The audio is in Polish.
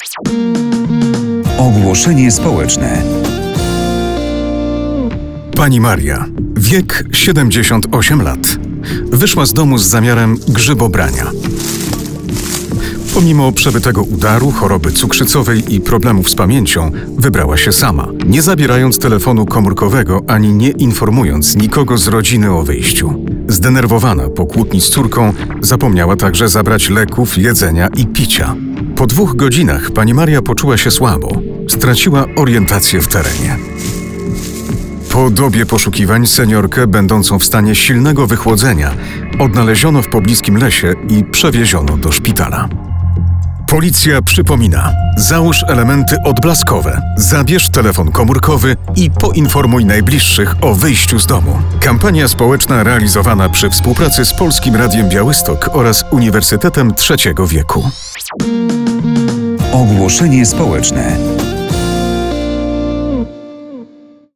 Ogłoszenie społeczne. Pani Maria, wiek 78 lat. Wyszła z domu z zamiarem grzybobrania. Pomimo przebytego udaru, choroby cukrzycowej i problemów z pamięcią, wybrała się sama, nie zabierając telefonu komórkowego ani nie informując nikogo z rodziny o wyjściu. Zdenerwowana po kłótni z córką, zapomniała także zabrać leków, jedzenia i picia. Po 2 godzinach pani Maria poczuła się słabo. Straciła orientację w terenie. Po dobie poszukiwań seniorkę, będącą w stanie silnego wychłodzenia, odnaleziono w pobliskim lesie i przewieziono do szpitala. Policja przypomina: załóż elementy odblaskowe, zabierz telefon komórkowy i poinformuj najbliższych o wyjściu z domu. Kampania społeczna realizowana przy współpracy z Polskim Radiem Białystok oraz Uniwersytetem Trzeciego Wieku. Ogłoszenie społeczne.